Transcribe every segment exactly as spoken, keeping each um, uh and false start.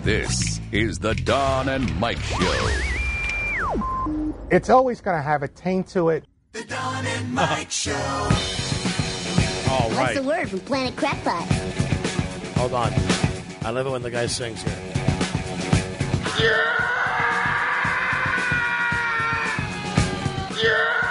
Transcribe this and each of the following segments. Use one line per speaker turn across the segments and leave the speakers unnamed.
This is the Don and Mike Show.
It's always going to have a taint to it.
The Don and Mike Show.
All right.
What's the word from Planet Crackpot?
Hold on. I love it when the guy sings here.
Yeah! Yeah!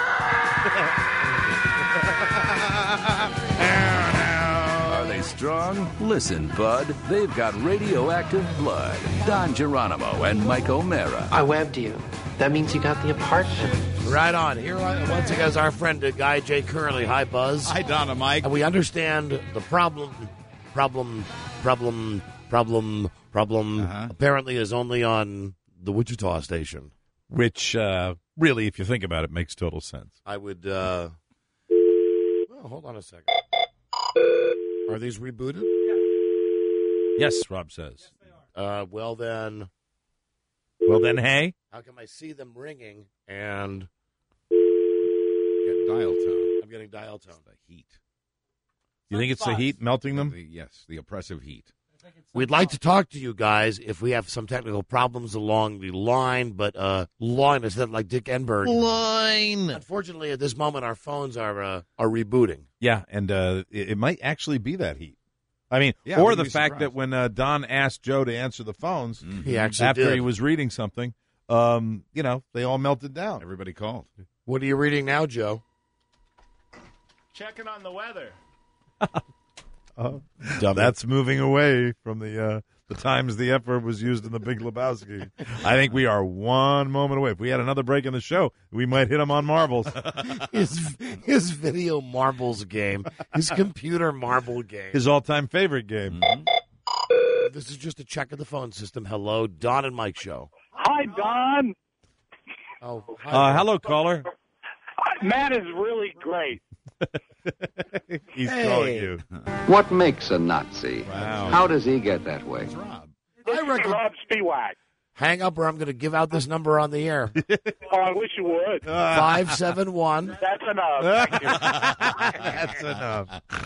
Are they strong? Listen, bud. They've got radioactive blood. Don Geronimo and Mike O'Mara.
I webbed you. That means you got the apartment.
Right on. Here once again is our friend, the guy Jay Curley. Hi, Buzz.
Hi, Don and Mike.
And we understand the problem, problem, problem, problem, problem,
Uh-huh.
apparently is only on the Wichita station.
Which, uh, really, if you think about it, makes total sense.
I would, uh... Well, hold on a second. Are these rebooted?
Yes, Rob says.
Uh, well, then...
Well, then, hey.
How come I see them ringing and...
Get dial tone.
I'm getting dial tone.
The heat.
You think it's the heat melting them?
The, yes, the oppressive heat.
We'd like to talk to you guys if we have some technical problems along the line, but uh, line is that like Dick Enberg.
Line.
Unfortunately, at this moment, our phones are uh, are rebooting.
Yeah, and uh, it, it might actually be that heat. I mean,
Yeah,
or
we'd
the
be
fact
surprised.
that when uh, Don asked Joe to answer the phones
Mm-hmm.
He actually
after
did.
he was reading something, um, you know, they all melted down.
Everybody called.
What are you reading now, Joe?
Checking on the weather.
Uh, that's moving away from the uh, the times the F word was used in the Big Lebowski. I think we are one moment away. If we had another break in the show, we might hit him on marbles.
his his video marbles game, his computer marble game.
His all-time favorite game.
Mm-hmm.
This is just a check of the phone system. Hello, Don and Mike Show.
Hi, Don.
Oh,
Uh, hello, caller.
Matt is really great.
He's
Hey.
calling you.
What makes a Nazi?
Wow.
How does he get that way?
It's Rob.
This
I
is
reckon-
Rob Spiewak.
Hang up, or I'm going to give out this number on the air.
Oh, I wish you would.
Five seven one.
That's enough. Thank you.
That's enough.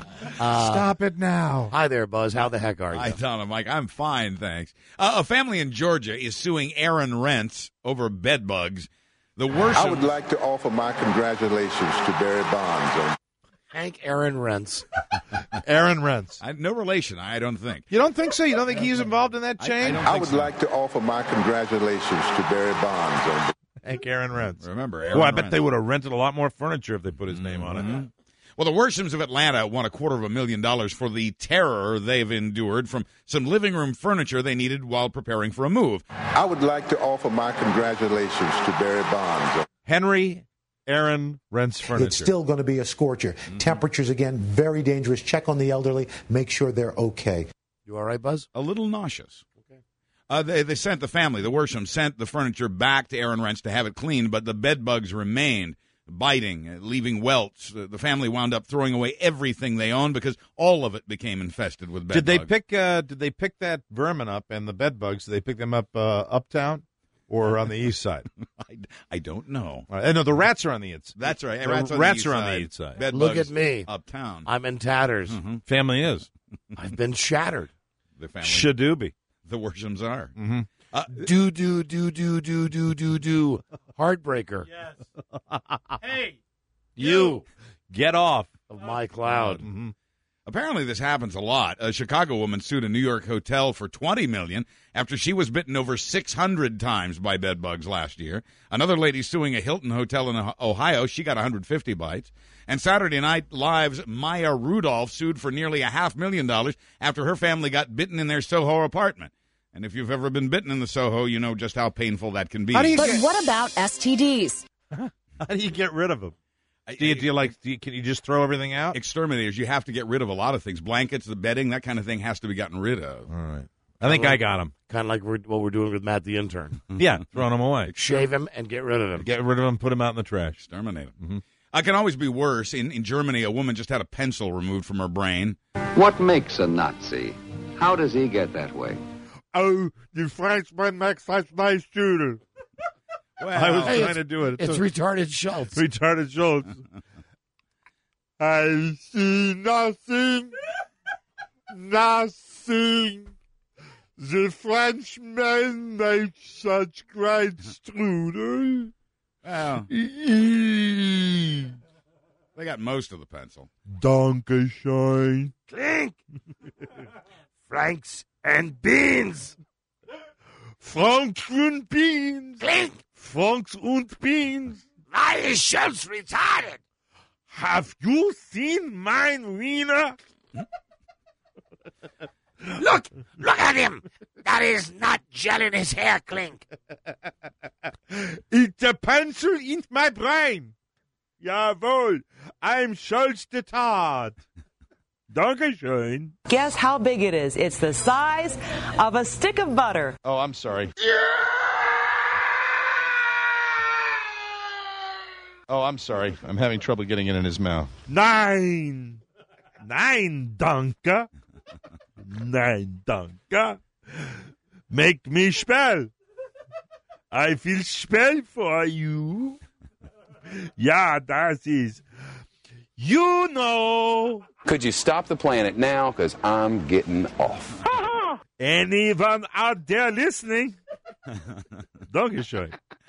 Uh,
Stop it now.
Hi there, Buzz. How the heck are you?
Hi, Don and Mike. I'm fine, thanks. Uh, a family in Georgia is suing Aaron Rents over bed bugs. The worst.
I would like to offer my congratulations to Barry Bonds on
Hank Aaron Rents.
Aaron Rents.
I, no relation, I don't think.
You don't think so? You don't think he's involved in that
I- I
chain?
don't
I
think
would
so.
like to offer my congratulations to Barry Bonds on
Hank Aaron Rents.
Remember, Aaron
Well, I bet
Rents.
they would have rented a lot more furniture if they put his name on it.
Mhm. Well, the Worshims of Atlanta won a quarter of a million dollars for the terror they've endured from some living room furniture they needed while preparing for a move.
I would like to offer my congratulations to Barry Bonds on
Henry Aaron Rents furniture.
It's still going to be a scorcher.
Mm-hmm.
Temperatures, again, very dangerous. Check on the elderly. Make sure they're okay.
You all right, Buzz?
A little nauseous. Okay. Uh, they, they sent the family, the Worshims, sent the furniture back to Aaron Rents to have it cleaned, but the bed bugs remained, biting, uh, leaving welts. Uh, the family wound up throwing away everything they owned because all of it became infested with bed
Did they
bugs.
pick? Uh, did they pick that vermin up and the bed bugs? Did they pick them up uh, uptown or on the east side?
I, I don't know.
Uh, no, the rats are on the inside.
That's right.
The
Rats, on,
rats
the
are
east
on the
side.
east side.
Bed
Look
bugs
at me.
uptown.
I'm in tatters.
Mhm.
Family is
I've been shattered.
The family.
Shadoobie.
The Worshims are.
Mm-hmm.
Uh,
Do, do, do, do, do, do, do, do. Heartbreaker.
Yes. Hey.
You
Get off.
of my cloud.
Mm-hmm.
Apparently, this happens a lot. A Chicago woman sued a New York hotel for twenty million dollars after she was bitten over six hundred times by bed bugs last year. Another lady suing a Hilton hotel in Ohio. She got one hundred fifty bites. And Saturday Night Live's Maya Rudolph sued for nearly a half million dollars after her family got bitten in their Soho apartment. And if you've ever been bitten in the Soho, you know just how painful that can be.
How do you
But
get,
what about S T Ds?
how do you get rid of them? Do you, do you like? Do you, can you just throw everything out?
Exterminators, you have to get rid of a lot of things. Blankets, the bedding, that kind of thing has to be gotten rid of.
All right. I think I got them.
Kind of like we're, what we're doing with Matt the intern.
Yeah, throwing them away.
Shave him and get rid of him.
Get rid of them. Put them out in the trash.
Exterminate them. Mm-hmm. I can always be worse. In, in Germany, a woman just had a pencil removed from her brain.
What makes a Nazi? How does he get that way?
Oh, the Frenchman makes such nice shooter.
Well,
I was
Hey,
trying to do it.
It's retarded Schultz.
retarded Schultz. I see nothing, nothing, The Frenchman makes such great strudel.
Well, they got most of the pencil.
Dankeschön.
Clink. Franks and beans.
Franks und Beans.
Clink.
Franks und Beans.
Why is Schultz retarded?
Have you seen mine wiener?
Look, look at him. That is not gel in his hair, Clink.
It's a pencil in my brain. Jawohl, I'm Schultz the Tard. Dankeschön.
Guess how big it is? It's the size of a stick of butter.
Oh, I'm sorry. Oh, I'm sorry. I'm having trouble getting it in his mouth.
Nein. Nein, danke. Nein, danke. Make me spell. I will spell for you. Ja, das ist. You know.
Could you stop the planet now? Because I'm getting off.
Anyone out there listening? Dankeschön.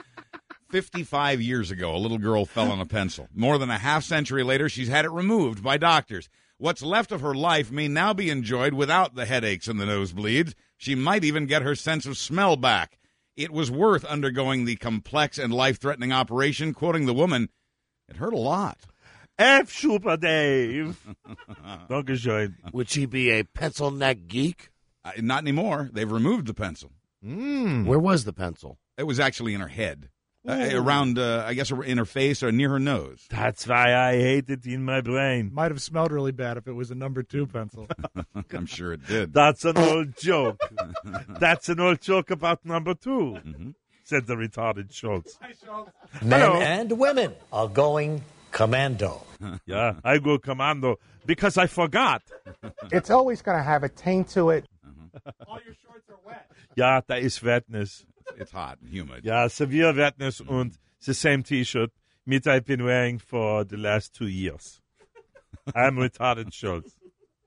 fifty-five years ago, a little girl fell on a pencil. More than a half century later, she's had it removed by doctors. What's left of her life may now be enjoyed without the headaches and the nosebleeds. She might even get her sense of smell back. It was worth undergoing the complex and life-threatening operation. Quoting the woman, it hurt a lot.
F Super Dave. Dankeschön.
Would she be a pencil neck geek?
Uh, not anymore. They've removed the pencil.
Mm. Where was the pencil?
It was actually in her head. Uh, around, uh, I guess, in her face or near her nose.
That's why I hate it in my brain.
Might have smelled really bad if it was a number two pencil.
I'm sure it did.
That's an old joke. That's an old joke about number two,
mm-hmm.
said the retarded Schultz.
Men
Hello.
and women are going commando.
Yeah, I go commando because I forgot.
It's always going to have a taint to it.
All your shorts are wet.
Ja, da ist wetness.
It's hot and humid.
Yeah, severe wetness and the same T-shirt that I've been wearing for the last two years. I'm retarded Schultz.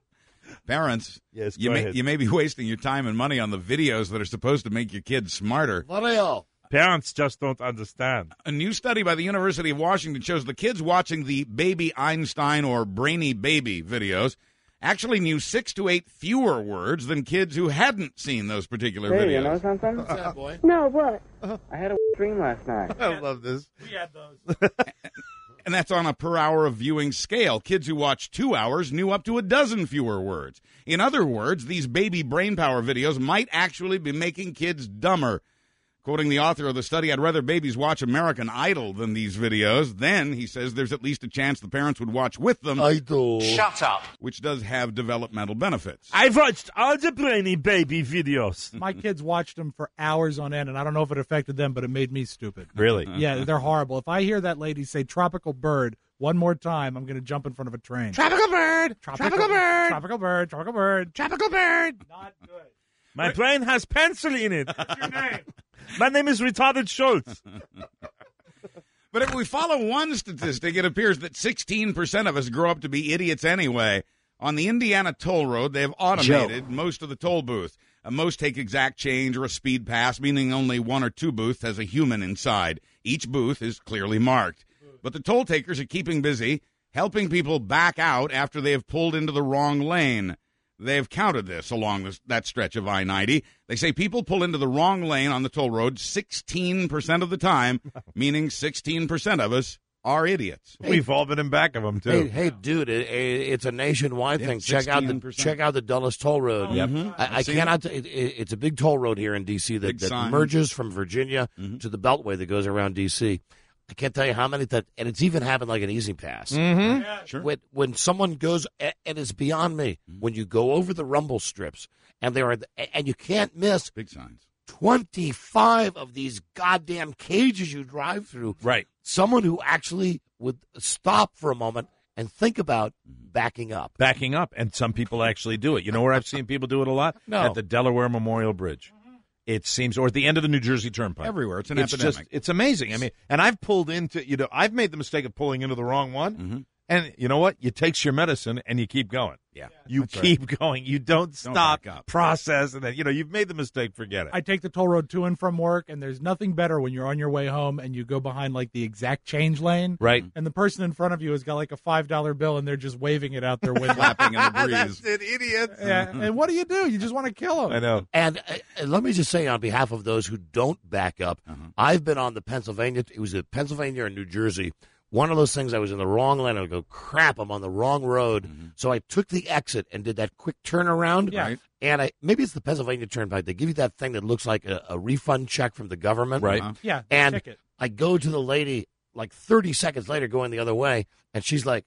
Parents,
yes,
you
go
may
ahead.
you may be wasting your time and money on the videos that are supposed to make your kids smarter.
Parents just don't understand.
A new study by the University of Washington shows the kids watching the Baby Einstein or Brainy Baby videos actually knew six to eight fewer words than kids who hadn't seen those particular
Hey,
videos.
you know something?
What's that, boy?
No, what? I had a dream last night.
I love this.
We had those.
And that's on a per hour of viewing scale. Kids who watched two hours knew up to a dozen fewer words. In other words, these baby brain power videos might actually be making kids dumber. Quoting the author of the study, I'd rather babies watch American Idol than these videos. Then, he says, there's at least a chance the parents would watch with them.
Idol.
Shut up.
Which does have developmental benefits.
I watched all the Brainy Baby videos.
My kids watched them for hours on end, and I don't know if it affected them, but it made me stupid.
Really?
Yeah, they're horrible. If I hear that lady say tropical bird one more time, I'm going to jump in front of a train.
Tropical bird.
Tropical,
Tropical bird.
Tropical bird. Tropical bird.
Tropical bird.
Not good.
My brain has pencil in it.
What's your name?
My name is Retarded Schultz.
But if we follow one statistic, it appears that sixteen percent of us grow up to be idiots anyway. On the Indiana toll road, they have automated
Joe.
most of the toll booths. Uh, most take exact change or a speed pass, meaning only one or two booths has a human inside. Each booth is clearly marked. But the toll takers are keeping busy, helping people back out after they have pulled into the wrong lane. They've counted this along this, that stretch of I ninety. They say people pull into the wrong lane on the toll road sixteen percent of the time, meaning sixteen percent of us are idiots.
We've all been in back of them, too.
Hey, hey, dude! It, it, it's a nationwide
Yeah,
thing. Check out the
sixteen percent.
check out the Dulles Toll Road.
Yep.
I, I
I've seen
cannot. It, it, it's a big toll road here in D C that,
Big
that
sign.
merges from Virginia
Mhm.
to the Beltway that goes around D C. I can't tell you how many that, and it's even happened like an Easy Pass.
Mm-hmm.
Yeah.
Sure.
When when someone goes, and it's beyond me. When you go over the rumble strips, and there are, and you can't miss
Big signs.
twenty-five of these goddamn cages you drive through.
Right.
Someone who actually would stop for a moment and think about backing up.
Backing up, and some people actually do it. You know where I've seen people do it a lot?
No.
At the Delaware Memorial Bridge. It seems, or at the end of the New Jersey Turnpike.
Everywhere. It's an
it's
epidemic.
Just, it's amazing. I mean, and I've pulled into, you know, I've made the mistake of pulling into the wrong one,
Mm-hmm.
And you know what? You takes your medicine and you keep going.
Yeah.
You
That's
keep
right.
going. You don't stop,
back up.
process, and then, you know, you've made the mistake, forget it.
I take the toll road to and from work, and there's nothing better when you're on your way home and you go behind like the exact change lane.
Right.
And the person in front of you has got like a five dollar bill and they're just waving it out their window.
Flapping in the breeze.
That's it, idiots.
Yeah. And what do you do? You just want to kill them.
I know.
And uh, let me just say, on behalf of those who don't back up,
Uh-huh.
I've been on the Pennsylvania. It was at Pennsylvania and New Jersey. One of those things, I was in the wrong lane. I would go, crap, I'm on the wrong road.
Mm-hmm.
So I took the exit and did that quick turnaround.
Yeah. Right.
And I maybe it's the Pennsylvania Turnpike. They give you that thing that looks like a, a refund check from the government.
Right.
Uh-huh.
Yeah. the
And
ticket.
I go to the lady like thirty seconds later going the other way, and she's like,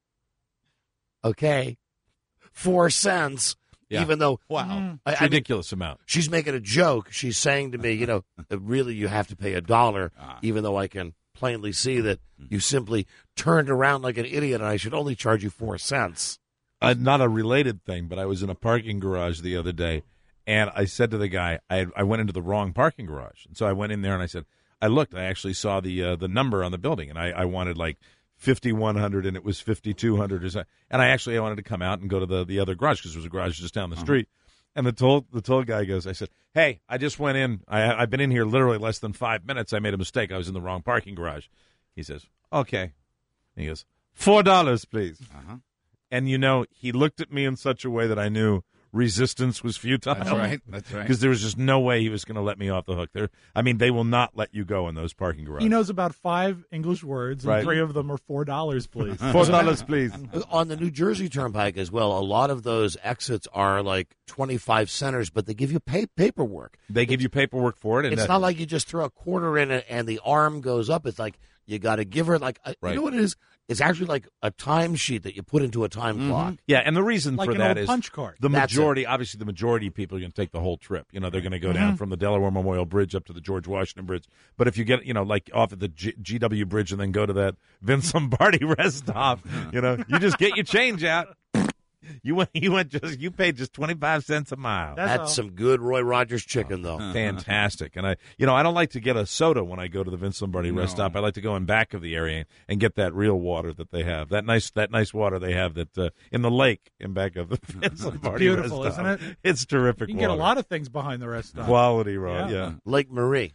okay, four cents.
Yeah.
Even though
Wow.
I,
It's
I mean,
ridiculous amount.
she's making a joke. She's saying to me, you know, really you have to pay a dollar,
Ah.
even though I can plainly see that you simply turned around like an idiot and I should only charge you four cents.
Uh, not a related thing, but I was in a parking garage the other day, and I said to the guy, I, I went into the wrong parking garage. And so I went in there and I said, I looked, I actually saw the uh, the number on the building, and I, I wanted like fifty-one hundred, and it was fifty-two hundred. Or so. And I actually I wanted to come out and go to the, the other garage because there was a garage just down the
Uh-huh.
street. And the toll the toll guy goes, I said, hey, I just went in. I, I've been in here literally less than five minutes. I made a mistake. I was in the wrong parking garage. He says, okay. And he goes, four dollars, please.
Uh-huh.
And, you know, he looked at me in such a way that I knew resistance was futile.
That's right. That's right.
Because there was just no way he was going to let me off the hook. There, I mean, they will not let you go in those parking garages.
He knows about five English words, and
Right.
three of them are four dollars, please.
Four dollars, please.
On the New Jersey Turnpike as well, a lot of those exits are like twenty-five centers, but they give you pay- paperwork.
They give you paperwork for it. And
It's
that-
not like you just throw a quarter in it and the arm goes up. It's like you got to give her like a,
Right.
you know what it is? It's actually like a timesheet that you put into a time clock.
Yeah, and the reason
Like
for
an
that
old
is
punch card.
the
That's
majority, obviously, the majority of people are going to take the whole trip. You know, they're going to go down from the Delaware Memorial Bridge up to the George Washington Bridge. But if you get, you know, like off at the G- GW Bridge and then go to that Vince Lombardi rest stop, you know, you just get your change out. You went, you went just, you paid just twenty-five cents a mile.
That's
That's
all.
some good Roy Rogers chicken, though.
Fantastic. And I, you know, I don't like to get a soda when I go to the Vince Lombardi rest
No.
stop. I like to go in back of the area and get that real water that they have. That nice, that nice water they have that uh, in the lake in back of the Vince Lombardi
beautiful,
rest stop.
isn't it?
It's terrific.
You can get a
water.
lot of things behind the rest stop.
Quality, Rod.
Yeah.
Yeah.
Lake Marie.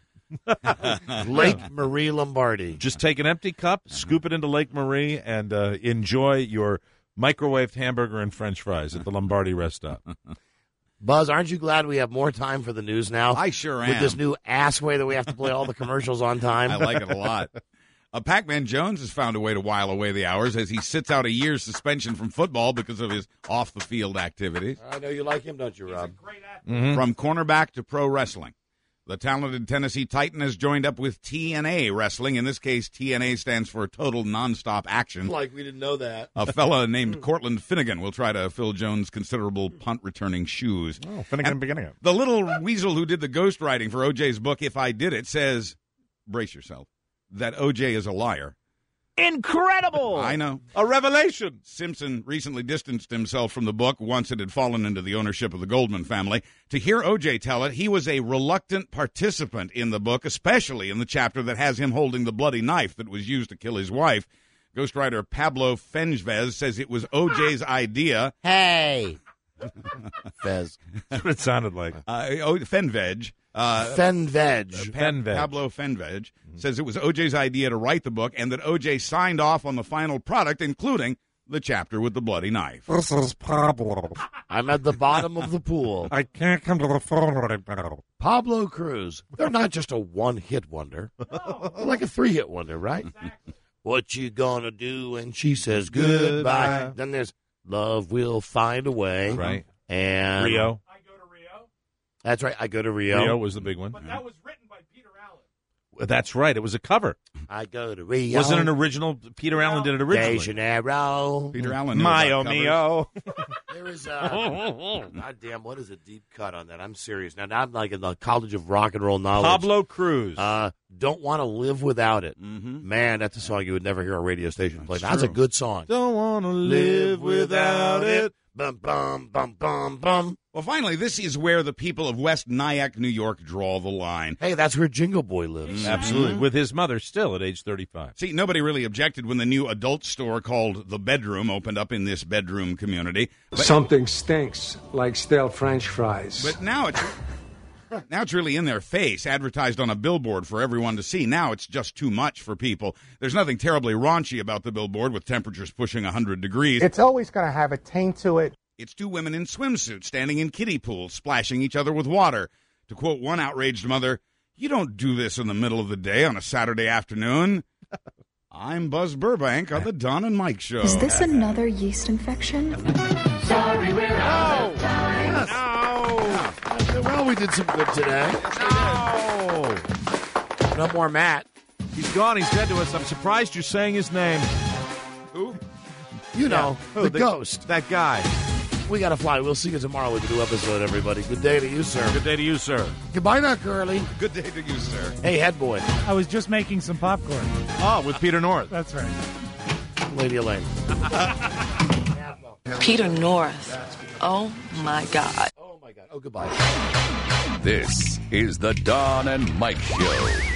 Lake Marie Lombardi.
Just take an empty cup, scoop it into Lake Marie, and uh, enjoy your microwaved hamburger and French fries at the Lombardi rest stop.
Buzz, aren't you glad we have more time for the news now?
I sure am.
With this new ass way that we have to play all the commercials on time.
I like it a lot. Uh, Pac-Man Jones has found a way to while away the hours as he sits out a year's suspension from football because of his off-the-field activities.
I know you like him, don't you, Rob?
From cornerback to pro wrestling. The talented Tennessee Titan has joined up with T N A Wrestling. In this case, T N A stands for Total Nonstop Action.
Like we didn't know that.
A fella named Cortland Finnegan will try to fill Jones' considerable punt-returning shoes.
Oh, Finnegan
And
beginning it.
The little weasel who did the ghostwriting for O J's book, If I Did It, says, brace yourself, that O J is a liar.
Incredible!
I know.
A revelation.
Simpson recently distanced himself from the book once it had fallen into the ownership of the Goldman family. To hear O J tell it, he was a reluctant participant in the book, especially in the chapter that has him holding the bloody knife that was used to kill his wife. Ghostwriter Pablo Fenves says it was O J's idea.
Hey! Fez.
That's what it sounded like.
Uh, oh, Fenveg. Uh,
Fenveg.
Pa-
Fenveg.
Pablo Fenveg says it was O J's idea to write the book and that O J signed off on the final product, including the chapter with the bloody knife.
This is Pablo.
I'm at the bottom of the pool.
I can't come to the phone right now.
Pablo Cruz. They're not just a one-hit wonder. They're like a three-hit wonder, right? What you gonna do when she says goodbye?
Goodbye.
Then there's Love Will Find a Way.
Right.
And
Rio.
I go to Rio,
That's right. I go to Rio.
Rio was the big one.
but that was written by Peter Allen.
That's right. It was a cover.
I go to Rio.
Wasn't an original. Peter Allen did it
De
originally.
Janeiro.
Peter Allen knew
Mio
about covers.
mio.
There is a God damn, what is a deep cut on that? I'm serious. Now, now I'm like in the College of Rock and Roll Knowledge.
Pablo Cruz.
Uh, Don't Want to Live Without It.
Mhm.
Man, that's a song you would never hear a radio station play.
That's
That's a
true.
good song.
Don't want to live without it.
Bum, bum, bum, bum, bum.
Well, finally, this is where the people of West Nyack, New York, draw the line.
Hey, that's where Jingle Boy lives.
Mm-hmm. Absolutely. With his mother still at age thirty-five.
See, nobody really objected when the new adult store called The Bedroom opened up in this bedroom community. But,
Something stinks, like stale French fries.
But now it's... Now it's really in their face, advertised on a billboard for everyone to see. Now it's just too much for people. There's nothing terribly raunchy about the billboard with temperatures pushing one hundred degrees.
It's always going to have a taint to it.
It's two women in swimsuits standing in kiddie pools, splashing each other with water. To quote one outraged mother, "You don't do this in the middle of the day on a Saturday afternoon." I'm Buzz Burbank on the Don and Mike Show.
Is this another yeast infection?
Sorry, we're out of time.
Yes. No. Well, we did some good today.
No.
No more Matt.
He's gone. He's dead to us. I'm surprised you're saying his name.
Who?
You know,
yeah.
the,
the
ghost.
That guy.
We got to fly. We'll see you tomorrow with a new episode, everybody. Good day to you, sir.
Good day to you, sir.
Goodbye now, Curly.
Good day to you, sir.
Hey, head boy.
I was just making some popcorn.
Oh, with Peter North.
That's right.
Lady Elaine.
Peter North. Oh, my God.
Oh, my God. Oh, goodbye.
This is the Don and Mike Show.